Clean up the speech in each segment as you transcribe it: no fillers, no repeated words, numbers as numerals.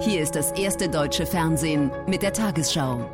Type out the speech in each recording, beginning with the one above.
Hier ist das erste deutsche Fernsehen mit der Tagesschau.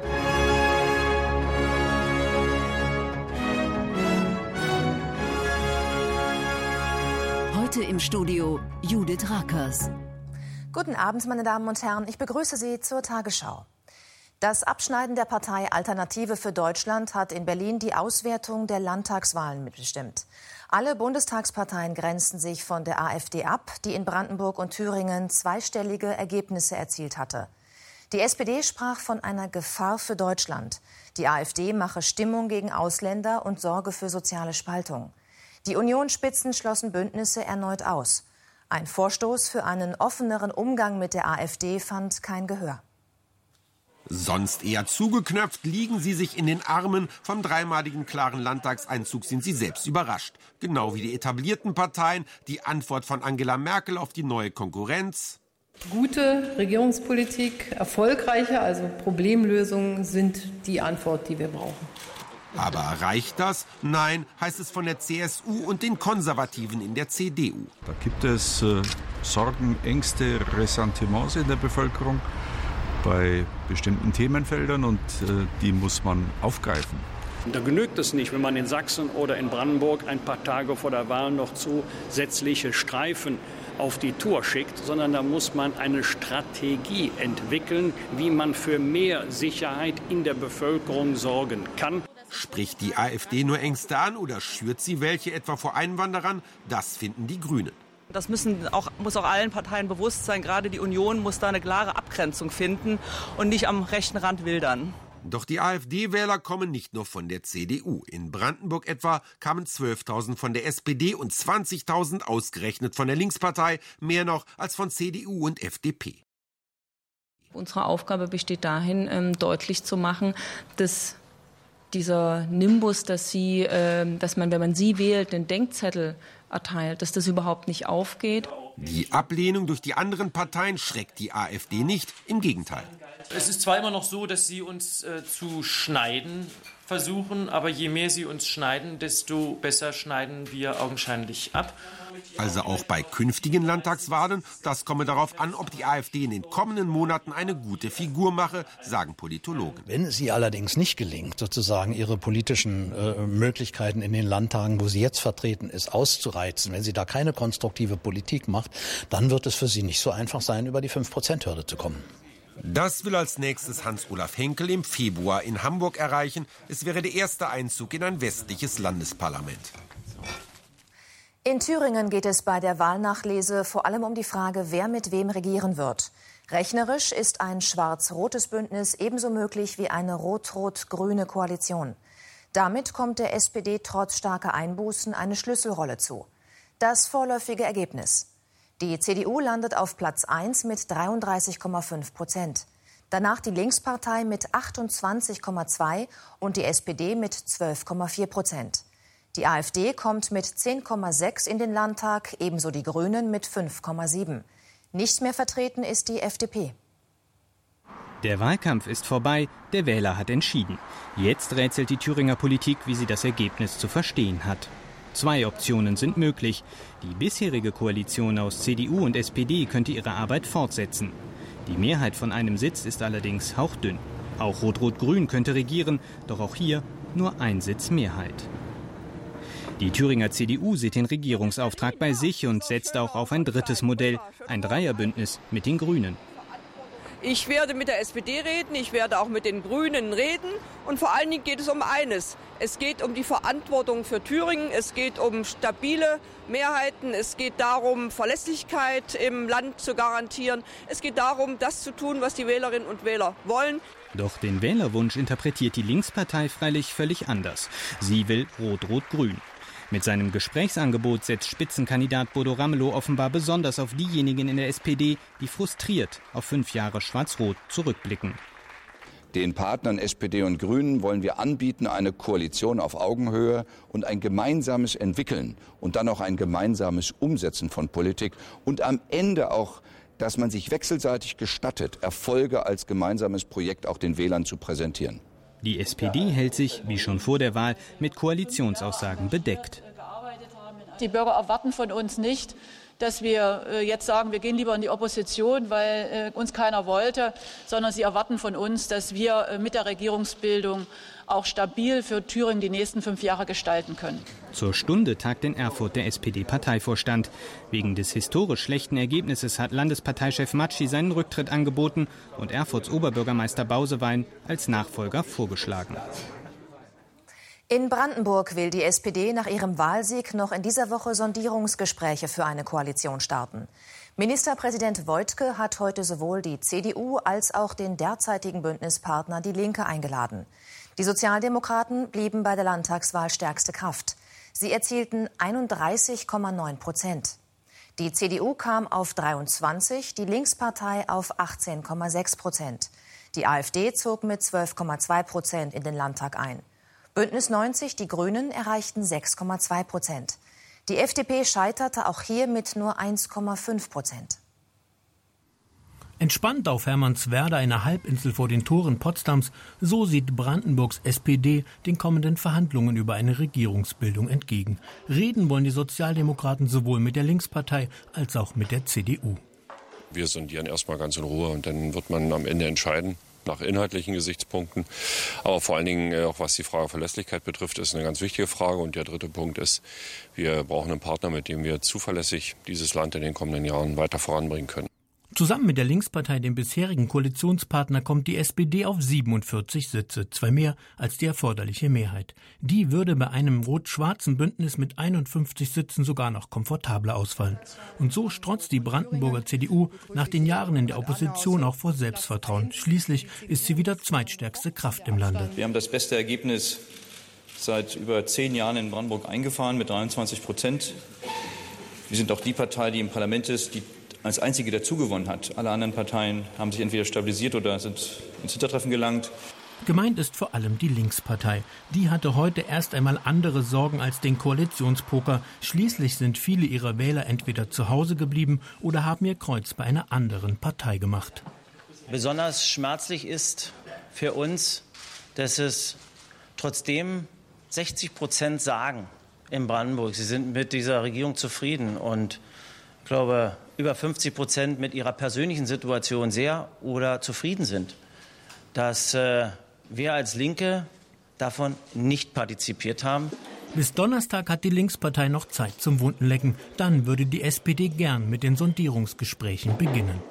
Heute im Studio Judith Rakers. Guten Abend, meine Damen und Herren. Ich begrüße Sie zur Tagesschau. Das Abschneiden der Partei Alternative für Deutschland hat in Berlin die Auswertung der Landtagswahlen mitbestimmt. Alle Bundestagsparteien grenzten sich von der AfD ab, die in Brandenburg und Thüringen zweistellige Ergebnisse erzielt hatte. Die SPD sprach von einer Gefahr für Deutschland. Die AfD mache Stimmung gegen Ausländer und sorge für soziale Spaltung. Die Unionsspitzen schlossen Bündnisse erneut aus. Ein Vorstoß für einen offeneren Umgang mit der AfD fand kein Gehör. Sonst eher zugeknöpft, liegen sie sich in den Armen. Vom dreimaligen klaren Landtagseinzug sind sie selbst überrascht. Genau wie die etablierten Parteien. Die Antwort von Angela Merkel auf die neue Konkurrenz: Gute Regierungspolitik, erfolgreiche, also Problemlösungen sind die Antwort, die wir brauchen. Aber reicht das? Nein, heißt es von der CSU und den Konservativen in der CDU. Da gibt es Sorgen, Ängste, Ressentiments in der Bevölkerung bei bestimmten Themenfeldern und die muss man aufgreifen. Da genügt es nicht, wenn man in Sachsen oder in Brandenburg ein paar Tage vor der Wahl noch zusätzliche Streifen auf die Tour schickt, sondern da muss man eine Strategie entwickeln, wie man für mehr Sicherheit in der Bevölkerung sorgen kann. Spricht die AfD nur Ängste an oder schürt sie welche etwa vor Einwanderern? Das finden die Grünen. Das muss auch allen Parteien bewusst sein. Gerade die Union muss da eine klare Abgrenzung finden und nicht am rechten Rand wildern. Doch die AfD-Wähler kommen nicht nur von der CDU. In Brandenburg etwa kamen 12.000 von der SPD und 20.000 ausgerechnet von der Linkspartei, mehr noch als von CDU und FDP. Unsere Aufgabe besteht darin, deutlich zu machen, dass dieser Nimbus, dass man, wenn man sie wählt, den Denkzettel erteilt, dass das überhaupt nicht aufgeht. Die Ablehnung durch die anderen Parteien schreckt die AfD nicht, im Gegenteil. Es ist zwar immer noch so, dass sie uns zu schneiden versuchen, aber je mehr sie uns schneiden, desto besser schneiden wir augenscheinlich ab. Also auch bei künftigen Landtagswahlen, das komme darauf an, ob die AfD in den kommenden Monaten eine gute Figur mache, sagen Politologen. Wenn es ihr allerdings nicht gelingt, sozusagen ihre politischen Möglichkeiten in den Landtagen, wo sie jetzt vertreten ist, auszureizen, wenn sie da keine konstruktive Politik macht, dann wird es für sie nicht so einfach sein, über die 5%-Hürde zu kommen. Das will als nächstes Hans-Olaf Henkel im Februar in Hamburg erreichen. Es wäre der erste Einzug in ein westliches Landesparlament. In Thüringen geht es bei der Wahlnachlese vor allem um die Frage, wer mit wem regieren wird. Rechnerisch ist ein schwarz-rotes Bündnis ebenso möglich wie eine rot-rot-grüne Koalition. Damit kommt der SPD trotz starker Einbußen eine Schlüsselrolle zu. Das vorläufige Ergebnis: Die CDU landet auf Platz 1 mit 33,5%. Danach die Linkspartei mit 28,2% und die SPD mit 12,4%. Die AfD kommt mit 10,6% in den Landtag, ebenso die Grünen mit 5,7%. Nicht mehr vertreten ist die FDP. Der Wahlkampf ist vorbei, der Wähler hat entschieden. Jetzt rätselt die Thüringer Politik, wie sie das Ergebnis zu verstehen hat. 2 Optionen sind möglich. Die bisherige Koalition aus CDU und SPD könnte ihre Arbeit fortsetzen. Die Mehrheit von einem Sitz ist allerdings hauchdünn. Auch Rot-Rot-Grün könnte regieren, doch auch hier nur ein Sitz Mehrheit. Die Thüringer CDU sieht den Regierungsauftrag bei sich und setzt auch auf ein drittes Modell, ein Dreierbündnis mit den Grünen. Ich werde mit der SPD reden, ich werde auch mit den Grünen reden und vor allen Dingen geht es um eines. Es geht um die Verantwortung für Thüringen, es geht um stabile Mehrheiten, es geht darum, Verlässlichkeit im Land zu garantieren. Es geht darum, das zu tun, was die Wählerinnen und Wähler wollen. Doch den Wählerwunsch interpretiert die Linkspartei freilich völlig anders. Sie will Rot-Rot-Grün. Mit seinem Gesprächsangebot setzt Spitzenkandidat Bodo Ramelow offenbar besonders auf diejenigen in der SPD, die frustriert auf 5 Jahre Schwarz-Rot zurückblicken. Den Partnern SPD und Grünen wollen wir anbieten, eine Koalition auf Augenhöhe und ein gemeinsames Entwickeln und dann auch ein gemeinsames Umsetzen von Politik und am Ende auch, dass man sich wechselseitig gestattet, Erfolge als gemeinsames Projekt auch den Wählern zu präsentieren. Die SPD hält sich, wie schon vor der Wahl, mit Koalitionsaussagen bedeckt. Die Bürger erwarten von uns nicht, dass wir jetzt sagen, wir gehen lieber in die Opposition, weil uns keiner wollte, sondern sie erwarten von uns, dass wir mit der Regierungsbildung auch stabil für Thüringen die nächsten 5 Jahre gestalten können. Zur Stunde tagt in Erfurt der SPD-Parteivorstand. Wegen des historisch schlechten Ergebnisses hat Landesparteichef Matschi seinen Rücktritt angeboten und Erfurts Oberbürgermeister Bausewein als Nachfolger vorgeschlagen. In Brandenburg will die SPD nach ihrem Wahlsieg noch in dieser Woche Sondierungsgespräche für eine Koalition starten. Ministerpräsident Woidke hat heute sowohl die CDU als auch den derzeitigen Bündnispartner Die Linke eingeladen. Die Sozialdemokraten blieben bei der Landtagswahl stärkste Kraft. Sie erzielten 31,9%. Die CDU kam auf 23%, die Linkspartei auf 18,6%. Die AfD zog mit 12,2% in den Landtag ein. Bündnis 90, die Grünen, erreichten 6,2%. Die FDP scheiterte auch hier mit nur 1,5%. Entspannt auf Hermannswerder, einer Halbinsel vor den Toren Potsdams, so sieht Brandenburgs SPD den kommenden Verhandlungen über eine Regierungsbildung entgegen. Reden wollen die Sozialdemokraten sowohl mit der Linkspartei als auch mit der CDU. Wir sondieren erstmal ganz in Ruhe und dann wird man am Ende entscheiden. Nach inhaltlichen Gesichtspunkten. Aber vor allen Dingen auch was die Frage Verlässlichkeit betrifft, ist eine ganz wichtige Frage. Und der dritte Punkt ist, wir brauchen einen Partner, mit dem wir zuverlässig dieses Land in den kommenden Jahren weiter voranbringen können. Zusammen mit der Linkspartei, dem bisherigen Koalitionspartner, kommt die SPD auf 47 Sitze, 2 mehr als die erforderliche Mehrheit. Die würde bei einem rot-schwarzen Bündnis mit 51 Sitzen sogar noch komfortabler ausfallen. Und so strotzt die Brandenburger CDU nach den Jahren in der Opposition auch vor Selbstvertrauen. Schließlich ist sie wieder zweitstärkste Kraft im Lande. Wir haben das beste Ergebnis seit über 10 Jahren in Brandenburg eingefahren mit 23%. Wir sind auch die Partei, die im Parlament ist, die als einzige dazugewonnen hat. Alle anderen Parteien haben sich entweder stabilisiert oder sind ins Hintertreffen gelangt. Gemeint ist vor allem die Linkspartei. Die hatte heute erst einmal andere Sorgen als den Koalitionspoker. Schließlich sind viele ihrer Wähler entweder zu Hause geblieben oder haben ihr Kreuz bei einer anderen Partei gemacht. Besonders schmerzlich ist für uns, dass es trotzdem 60% sagen in Brandenburg, sie sind mit dieser Regierung zufrieden und ich glaube, über 50% mit ihrer persönlichen Situation sehr oder zufrieden sind, dass wir als Linke davon nicht partizipiert haben. Bis Donnerstag hat die Linkspartei noch Zeit zum Wundenlecken. Dann würde die SPD gern mit den Sondierungsgesprächen beginnen.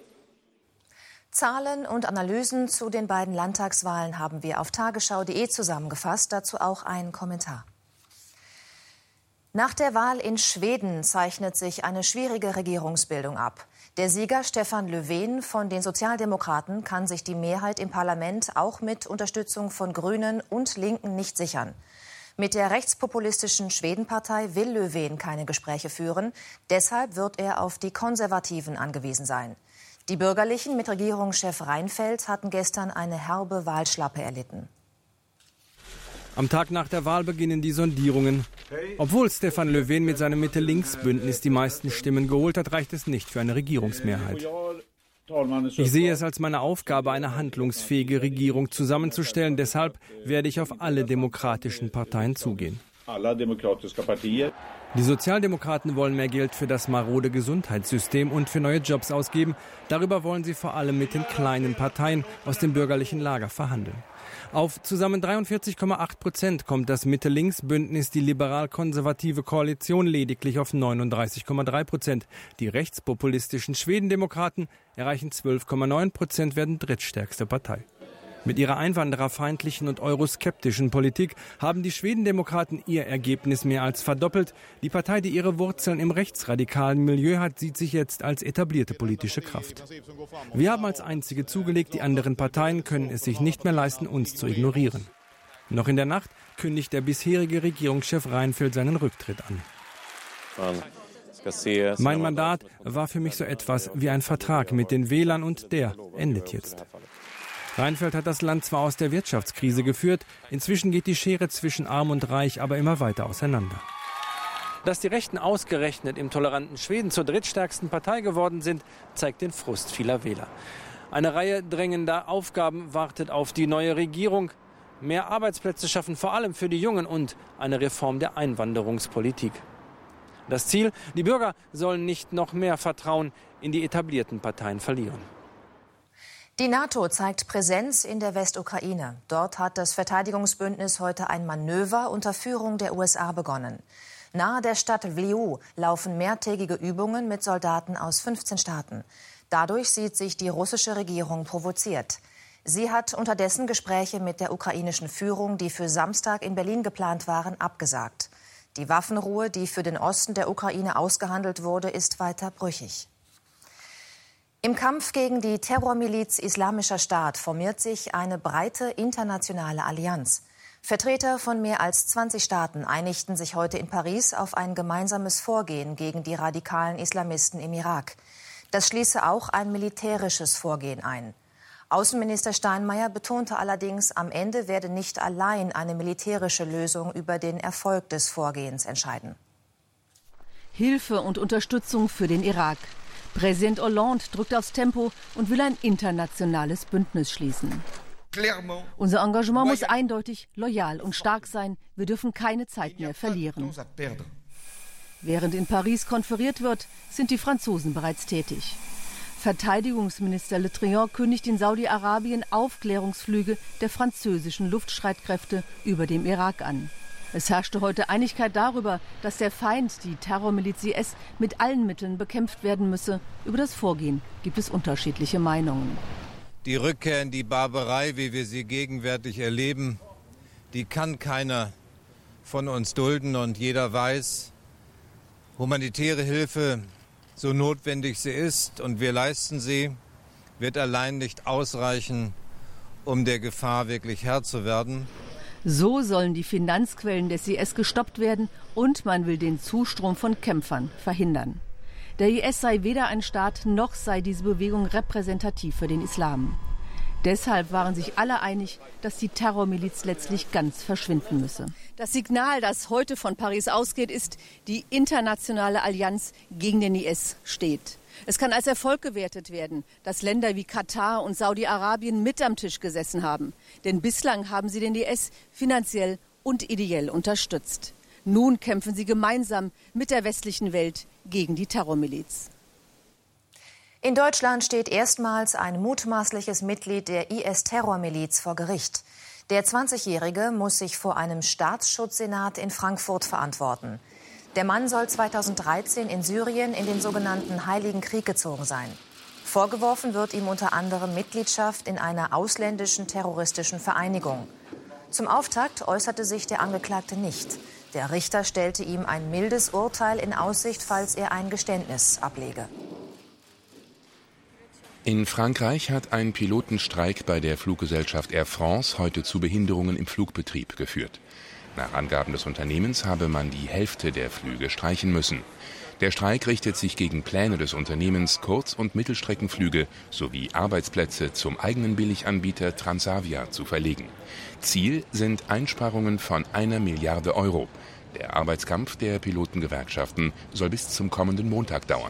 Zahlen und Analysen zu den beiden Landtagswahlen haben wir auf tagesschau.de zusammengefasst. Dazu auch ein Kommentar. Nach der Wahl in Schweden zeichnet sich eine schwierige Regierungsbildung ab. Der Sieger Stefan Löfven von den Sozialdemokraten kann sich die Mehrheit im Parlament auch mit Unterstützung von Grünen und Linken nicht sichern. Mit der rechtspopulistischen Schwedenpartei will Löfven keine Gespräche führen. Deshalb wird er auf die Konservativen angewiesen sein. Die Bürgerlichen mit Regierungschef Reinfeldt hatten gestern eine herbe Wahlschlappe erlitten. Am Tag nach der Wahl beginnen die Sondierungen. Obwohl Stefan Löfven mit seinem Mitte-Links-Bündnis die meisten Stimmen geholt hat, reicht es nicht für eine Regierungsmehrheit. Ich sehe es als meine Aufgabe, eine handlungsfähige Regierung zusammenzustellen. Deshalb werde ich auf alle demokratischen Parteien zugehen. Die Sozialdemokraten wollen mehr Geld für das marode Gesundheitssystem und für neue Jobs ausgeben. Darüber wollen sie vor allem mit den kleinen Parteien aus dem bürgerlichen Lager verhandeln. Auf zusammen 43,8% kommt das Mitte-Links-Bündnis, die liberal-konservative Koalition, lediglich auf 39,3%. Die rechtspopulistischen Schwedendemokraten erreichen 12,9%, werden drittstärkste Partei. Mit ihrer einwandererfeindlichen und euroskeptischen Politik haben die Schwedendemokraten ihr Ergebnis mehr als verdoppelt. Die Partei, die ihre Wurzeln im rechtsradikalen Milieu hat, sieht sich jetzt als etablierte politische Kraft. Wir haben als einzige zugelegt, die anderen Parteien können es sich nicht mehr leisten, uns zu ignorieren. Noch in der Nacht kündigt der bisherige Regierungschef Reinfeldt seinen Rücktritt an. Mein Mandat war für mich so etwas wie ein Vertrag mit den Wählern und der endet jetzt. Reinfeldt hat das Land zwar aus der Wirtschaftskrise geführt, inzwischen geht die Schere zwischen Arm und Reich aber immer weiter auseinander. Dass die Rechten ausgerechnet im toleranten Schweden zur drittstärksten Partei geworden sind, zeigt den Frust vieler Wähler. Eine Reihe drängender Aufgaben wartet auf die neue Regierung. Mehr Arbeitsplätze schaffen, vor allem für die Jungen, und eine Reform der Einwanderungspolitik. Das Ziel, die Bürger sollen nicht noch mehr Vertrauen in die etablierten Parteien verlieren. Die NATO zeigt Präsenz in der Westukraine. Dort hat das Verteidigungsbündnis heute ein Manöver unter Führung der USA begonnen. Nahe der Stadt Lviv laufen mehrtägige Übungen mit Soldaten aus 15 Staaten. Dadurch sieht sich die russische Regierung provoziert. Sie hat unterdessen Gespräche mit der ukrainischen Führung, die für Samstag in Berlin geplant waren, abgesagt. Die Waffenruhe, die für den Osten der Ukraine ausgehandelt wurde, ist weiter brüchig. Im Kampf gegen die Terrormiliz Islamischer Staat formiert sich eine breite internationale Allianz. Vertreter von mehr als 20 Staaten einigten sich heute in Paris auf ein gemeinsames Vorgehen gegen die radikalen Islamisten im Irak. Das schließe auch ein militärisches Vorgehen ein. Außenminister Steinmeier betonte allerdings, am Ende werde nicht allein eine militärische Lösung über den Erfolg des Vorgehens entscheiden. Hilfe und Unterstützung für den Irak. Präsident Hollande drückt aufs Tempo und will ein internationales Bündnis schließen. Unser Engagement muss eindeutig, loyal und stark sein. Wir dürfen keine Zeit mehr verlieren. Während in Paris konferiert wird, sind die Franzosen bereits tätig. Verteidigungsminister Le Drian kündigt in Saudi-Arabien Aufklärungsflüge der französischen Luftstreitkräfte über dem Irak an. Es herrschte heute Einigkeit darüber, dass der Feind, die Terrormiliz IS, mit allen Mitteln bekämpft werden müsse. Über das Vorgehen gibt es unterschiedliche Meinungen. Die Rückkehr in die Barbarei, wie wir sie gegenwärtig erleben, die kann keiner von uns dulden. Und jeder weiß, humanitäre Hilfe, so notwendig sie ist, und wir leisten sie, wird allein nicht ausreichen, um der Gefahr wirklich Herr zu werden. So sollen die Finanzquellen des IS gestoppt werden und man will den Zustrom von Kämpfern verhindern. Der IS sei weder ein Staat, noch sei diese Bewegung repräsentativ für den Islam. Deshalb waren sich alle einig, dass die Terrormiliz letztlich ganz verschwinden müsse. Das Signal, das heute von Paris ausgeht, ist, die internationale Allianz gegen den IS steht. Es kann als Erfolg gewertet werden, dass Länder wie Katar und Saudi-Arabien mit am Tisch gesessen haben. Denn bislang haben sie den IS finanziell und ideell unterstützt. Nun kämpfen sie gemeinsam mit der westlichen Welt gegen die Terrormiliz. In Deutschland steht erstmals ein mutmaßliches Mitglied der IS-Terrormiliz vor Gericht. Der 20-Jährige muss sich vor einem Staatsschutzsenat in Frankfurt verantworten. Der Mann soll 2013 in Syrien in den sogenannten Heiligen Krieg gezogen sein. Vorgeworfen wird ihm unter anderem Mitgliedschaft in einer ausländischen terroristischen Vereinigung. Zum Auftakt äußerte sich der Angeklagte nicht. Der Richter stellte ihm ein mildes Urteil in Aussicht, falls er ein Geständnis ablege. In Frankreich hat ein Pilotenstreik bei der Fluggesellschaft Air France heute zu Behinderungen im Flugbetrieb geführt. Nach Angaben des Unternehmens habe man die Hälfte der Flüge streichen müssen. Der Streik richtet sich gegen Pläne des Unternehmens, Kurz- und Mittelstreckenflüge sowie Arbeitsplätze zum eigenen Billiganbieter Transavia zu verlegen. Ziel sind Einsparungen von 1 Milliarde Euro. Der Arbeitskampf der Pilotengewerkschaften soll bis zum kommenden Montag dauern.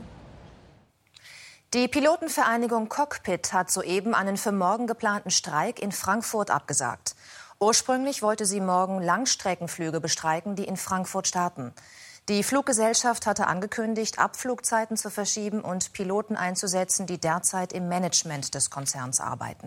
Die Pilotenvereinigung Cockpit hat soeben einen für morgen geplanten Streik in Frankfurt abgesagt. Ursprünglich wollte sie morgen Langstreckenflüge bestreiken, die in Frankfurt starten. Die Fluggesellschaft hatte angekündigt, Abflugzeiten zu verschieben und Piloten einzusetzen, die derzeit im Management des Konzerns arbeiten.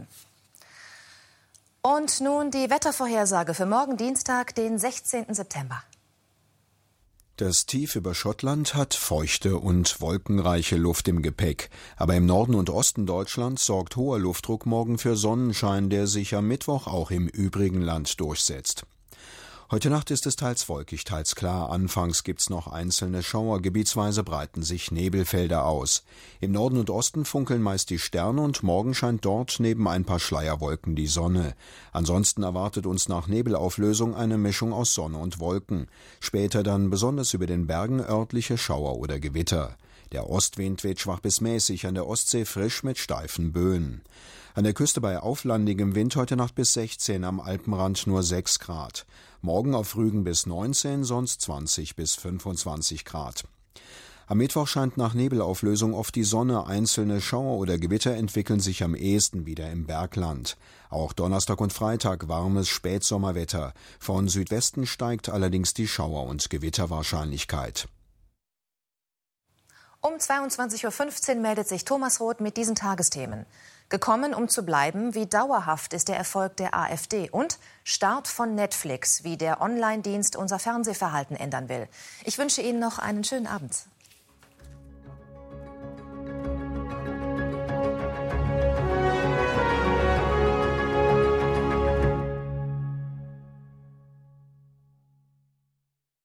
Und nun die Wettervorhersage für morgen Dienstag, den 16. September. Das Tief über Schottland hat feuchte und wolkenreiche Luft im Gepäck. Aber im Norden und Osten Deutschlands sorgt hoher Luftdruck morgen für Sonnenschein, der sich am Mittwoch auch im übrigen Land durchsetzt. Heute Nacht ist es teils wolkig, teils klar. Anfangs gibt's noch einzelne Schauer. Gebietsweise breiten sich Nebelfelder aus. Im Norden und Osten funkeln meist die Sterne und morgen scheint dort neben ein paar Schleierwolken die Sonne. Ansonsten erwartet uns nach Nebelauflösung eine Mischung aus Sonne und Wolken. Später dann besonders über den Bergen örtliche Schauer oder Gewitter. Der Ostwind weht schwach bis mäßig, an der Ostsee frisch mit steifen Böen. An der Küste bei auflandigem Wind heute Nacht bis 16, am Alpenrand nur 6 Grad. Morgen auf Rügen bis 19, sonst 20 bis 25 Grad. Am Mittwoch scheint nach Nebelauflösung oft die Sonne, einzelne Schauer oder Gewitter entwickeln sich am ehesten wieder im Bergland. Auch Donnerstag und Freitag warmes Spätsommerwetter. Von Südwesten steigt allerdings die Schauer- und Gewitterwahrscheinlichkeit. Um 22.15 Uhr meldet sich Thomas Roth mit diesen Tagesthemen. Gekommen, um zu bleiben, wie dauerhaft ist der Erfolg der AfD und Start von Netflix, wie der Online-Dienst unser Fernsehverhalten ändern will. Ich wünsche Ihnen noch einen schönen Abend.